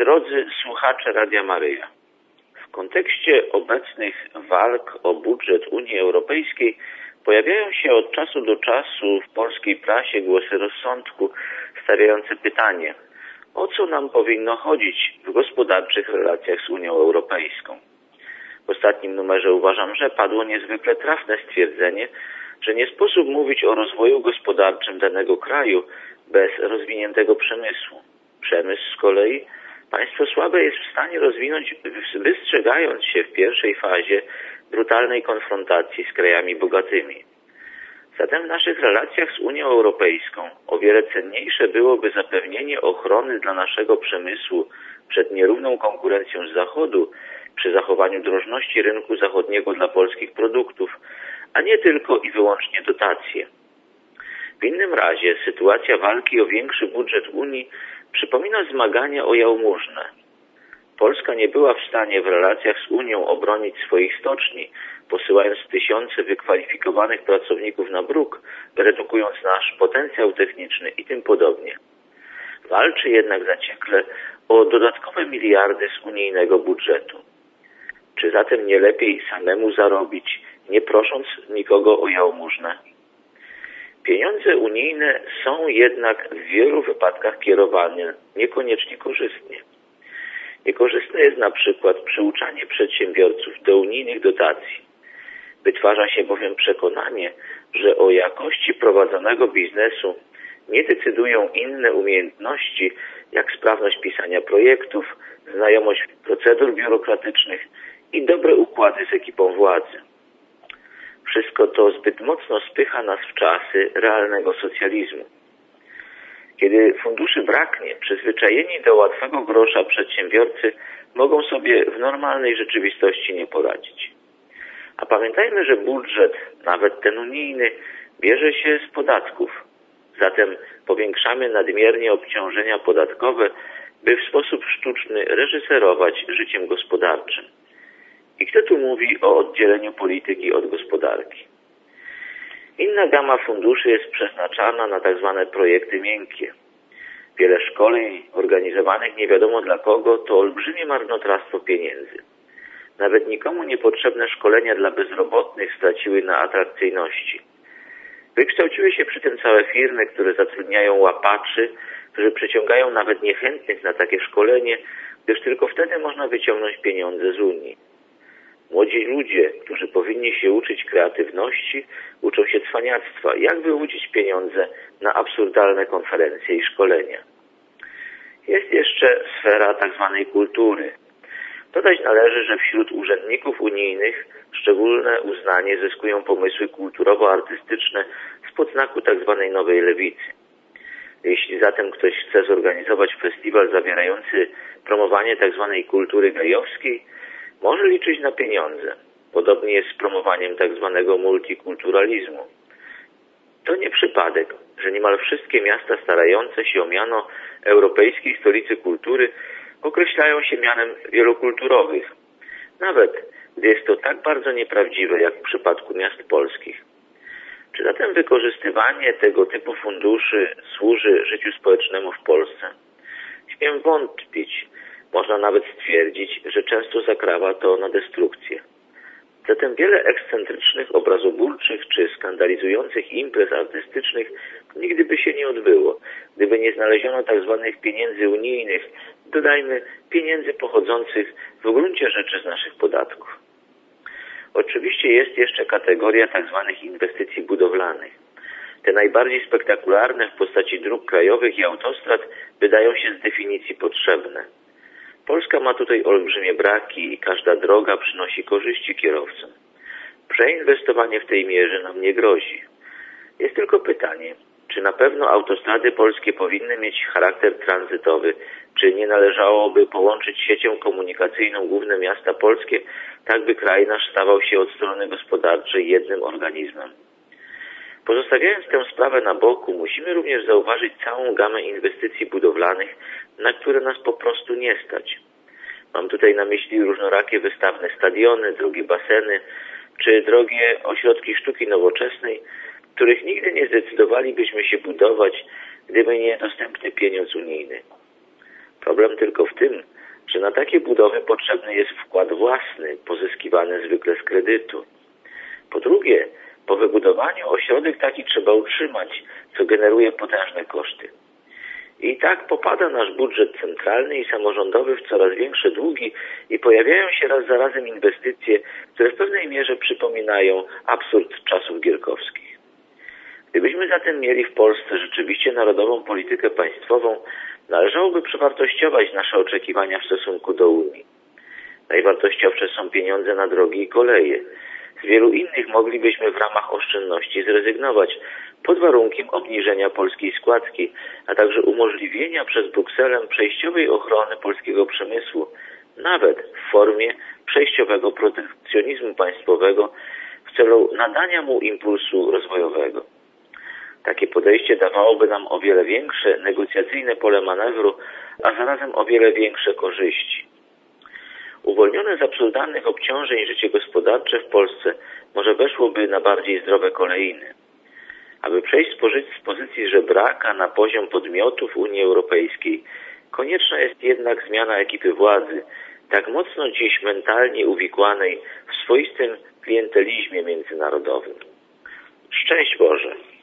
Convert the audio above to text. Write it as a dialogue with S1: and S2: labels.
S1: Drodzy słuchacze Radia Maryja, w kontekście obecnych walk o budżet Unii Europejskiej pojawiają się od czasu do czasu w polskiej prasie głosy rozsądku stawiające pytanie, o co nam powinno chodzić w gospodarczych relacjach z Unią Europejską. W ostatnim numerze uważam, że padło niezwykle trafne stwierdzenie, że nie sposób mówić o rozwoju gospodarczym danego kraju bez rozwiniętego przemysłu. Przemysł z kolei państwo słabe jest w stanie rozwinąć, wystrzegając się w pierwszej fazie brutalnej konfrontacji z krajami bogatymi. Zatem w naszych relacjach z Unią Europejską o wiele cenniejsze byłoby zapewnienie ochrony dla naszego przemysłu przed nierówną konkurencją z Zachodu przy zachowaniu drożności rynku zachodniego dla polskich produktów, a nie tylko i wyłącznie dotacje. W innym razie sytuacja walki o większy budżet Unii przypomina zmagania o jałmużnę. Polska nie była w stanie w relacjach z Unią obronić swoich stoczni, posyłając tysiące wykwalifikowanych pracowników na bruk, redukując nasz potencjał techniczny i tym podobnie. Walczy jednak zaciekle o dodatkowe miliardy z unijnego budżetu. Czy zatem nie lepiej samemu zarobić, nie prosząc nikogo o jałmużnę? Pieniądze unijne są jednak w wielu wypadkach kierowane niekoniecznie korzystnie. Niekorzystne jest na przykład przyuczanie przedsiębiorców do unijnych dotacji. Wytwarza się bowiem przekonanie, że o jakości prowadzonego biznesu nie decydują inne umiejętności, jak sprawność pisania projektów, znajomość procedur biurokratycznych i dobre układy z ekipą władzy. Wszystko to zbyt mocno spycha nas w czasy realnego socjalizmu. Kiedy funduszy braknie, przyzwyczajeni do łatwego grosza przedsiębiorcy mogą sobie w normalnej rzeczywistości nie poradzić. A pamiętajmy, że budżet, nawet ten unijny, bierze się z podatków. Zatem powiększamy nadmiernie obciążenia podatkowe, by w sposób sztuczny reżyserować życiem gospodarczym. I kto tu mówi o oddzieleniu polityki od gospodarki? Inna gama funduszy jest przeznaczana na tzw. projekty miękkie. Wiele szkoleń organizowanych nie wiadomo dla kogo to olbrzymie marnotrawstwo pieniędzy. Nawet nikomu niepotrzebne szkolenia dla bezrobotnych straciły na atrakcyjności. Wykształciły się przy tym całe firmy, które zatrudniają łapaczy, którzy przyciągają nawet niechętnych na takie szkolenie, gdyż tylko wtedy można wyciągnąć pieniądze z Unii. Młodzi ludzie, którzy powinni się uczyć kreatywności, uczą się cwaniactwa, jak wyłudzić pieniądze na absurdalne konferencje i szkolenia. Jest jeszcze sfera tzw. kultury. Dodać należy, że wśród urzędników unijnych szczególne uznanie zyskują pomysły kulturowo-artystyczne spod znaku tzw. nowej lewicy. Jeśli zatem ktoś chce zorganizować festiwal zawierający promowanie tzw. kultury gejowskiej, może liczyć na pieniądze. Podobnie jest z promowaniem tzw. multikulturalizmu. To nie przypadek, że niemal wszystkie miasta starające się o miano Europejskiej Stolicy Kultury określają się mianem wielokulturowych, nawet gdy jest to tak bardzo nieprawdziwe jak w przypadku miast polskich. Czy zatem wykorzystywanie tego typu funduszy służy życiu społecznemu w Polsce? Śmiem wątpić. Można nawet stwierdzić, że często zakrawa to na destrukcję. Zatem wiele ekscentrycznych, obrazoburczych czy skandalizujących imprez artystycznych nigdy by się nie odbyło, gdyby nie znaleziono tzw. pieniędzy unijnych, dodajmy pieniędzy pochodzących w gruncie rzeczy z naszych podatków. Oczywiście jest jeszcze kategoria tzw. inwestycji budowlanych. Te najbardziej spektakularne w postaci dróg krajowych i autostrad wydają się z definicji potrzebne. Polska ma tutaj olbrzymie braki i każda droga przynosi korzyści kierowcom. Przeinwestowanie w tej mierze nam nie grozi. Jest tylko pytanie, czy na pewno autostrady polskie powinny mieć charakter tranzytowy, czy nie należałoby połączyć siecią komunikacyjną główne miasta polskie, tak by kraj nasz stawał się od strony gospodarczej jednym organizmem. Pozostawiając tę sprawę na boku, musimy również zauważyć całą gamę inwestycji budowlanych, na które nas po prostu nie stać. Mam tutaj na myśli różnorakie wystawne stadiony, drogie baseny, czy drogie ośrodki sztuki nowoczesnej, których nigdy nie zdecydowalibyśmy się budować, gdyby nie dostępny pieniądz unijny. Problem tylko w tym, że na takie budowy potrzebny jest wkład własny, pozyskiwany zwykle z kredytu. Po drugie, po wybudowaniu ośrodek taki trzeba utrzymać, co generuje potężne koszty. I tak popada nasz budżet centralny i samorządowy w coraz większe długi i pojawiają się raz za razem inwestycje, które w pewnej mierze przypominają absurd czasów gierkowskich. Gdybyśmy zatem mieli w Polsce rzeczywiście narodową politykę państwową, należałoby przewartościować nasze oczekiwania w stosunku do Unii. Najwartościowsze są pieniądze na drogi i koleje. Z wielu innych moglibyśmy w ramach oszczędności zrezygnować, pod warunkiem obniżenia polskiej składki, a także umożliwienia przez Brukselę przejściowej ochrony polskiego przemysłu, nawet w formie przejściowego protekcjonizmu państwowego w celu nadania mu impulsu rozwojowego. Takie podejście dawałoby nam o wiele większe negocjacyjne pole manewru, a zarazem o wiele większe korzyści. Uwolnione z absurdalnych obciążeń życie gospodarcze w Polsce może weszłoby na bardziej zdrowe kolejny. Aby przejść z pozycji żebraka na poziom podmiotów Unii Europejskiej, konieczna jest jednak zmiana ekipy władzy, tak mocno dziś mentalnie uwikłanej w swoistym klientelizmie międzynarodowym. Szczęść Boże!